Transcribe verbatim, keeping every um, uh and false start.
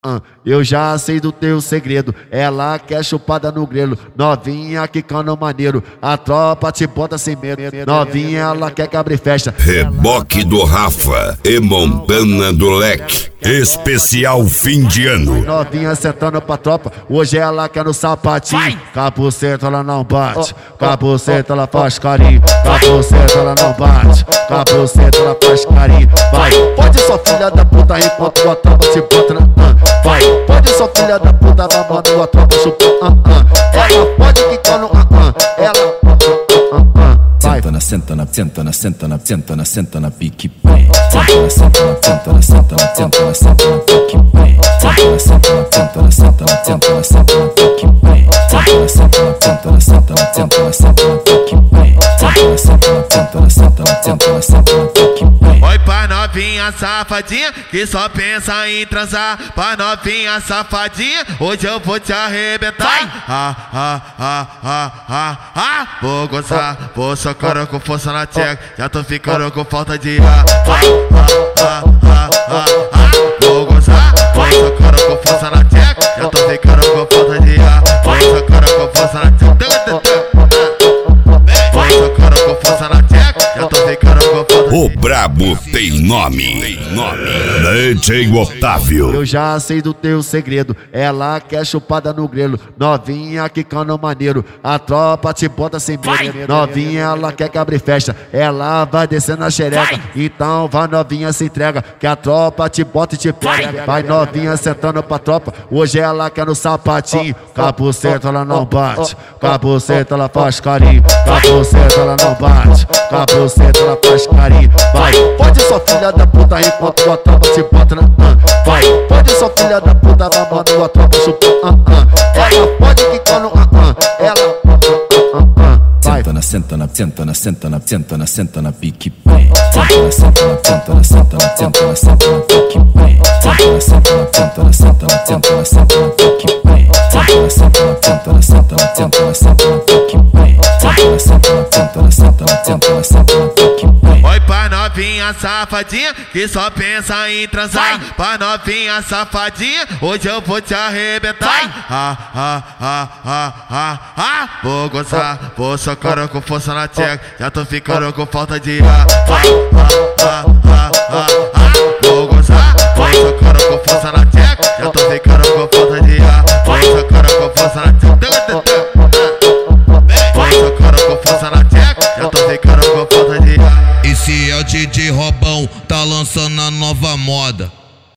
Uh, eu já sei do teu segredo, ela quer chupada no grelo. Novinha quicando maneiro, a tropa te bota sem medo. Novinha ela quer que abre festa. Reboque do Rafa e Montana do Leque, especial fim de ano. Novinha sentando pra tropa, hoje ela quer no sapatinho. Capuceta ela não bate, capuceta ela faz carinho. Capuceta ela não bate, capuceta ela faz carinho. Vai, pode sua filha da puta enquanto a tropa te bota na... Vai, pode sua filha da puta mamando a tropa chupa. Uh, uh. Ela pode quicar no uh, uh. Ela uh, uh, uh, uh. Senta na, senta na, senta na, senta na, senta na, senta na pique prende. Senta na, senta na, senta na, senta na, senta na, senta na pique prende. Senta na, senta na, senta na, senta na, senta na, senta na pique prende. Senta na, senta na, senta na, senta na, senta na, senta na pique prende. Senta na, senta na, senta na, senta na, senta na, senta na pique prende. Oi pra novinha safadinha que só pensa em transar. Pra novinha safadinha, hoje eu vou te arrebentar. Ah, ah, ah, ah, ah, ah. Vou gozar, vou socar com força na tcheca. Já tô ficando com falta de ar. Ah, ah, ah, ah, ah, ah. Vou gozar, vou socar com força na tcheca. Já tô ficando com falta de ar. Vou socar com força na tcheca. Vou socar com força na tcheca. Já tô ficando com falta de ar. O brabo tem nome, tem nome. D J Otávio. Eu já sei do teu segredo, ela quer chupada no grelo. Novinha quicando maneiro, a tropa te bota sem medo. Novinha ela quer que abre festa, ela vai descendo a xereca. Então vai novinha se entrega, que a tropa te bota e te pega. Vai novinha sentando pra tropa, hoje ela quer no sapatinho. Capuceta ela não bate, capuceta ela faz carinho. Capuceta ela não bate, capuceta ela faz carinho. Vai, pode sua filha da puta enquanto a tropa te bota na... Uh. Vai, pode sua filha da puta mamando a tropa chupa. Uh, uh. Ela pode quicar no... Uh, uh. Ela... Uh, uh, uh, uh. Senta na, senta na, senta na, senta na, senta na, senta na pique prende. Senta na, senta na, senta na, senta na, senta na, senta na pique prende. Senta na, senta na, senta na, senta na, senta na, senta na pique prende. Senta na, senta na, senta na, senta na, senta na, senta na pique prende. Senta na, senta na, senta na, senta na, senta na, senta na pique prende. Oi pra novinha safadinha que só pensa em transar. Pra novinha safadinha, hoje eu vou te arrebentar. Ah, ah, ah, ah, ah, ah. Vou gozar, vou socar com força na tcheca. Já tô ficando com falta de ar. Ah, ah, ah, ah, ah, ah.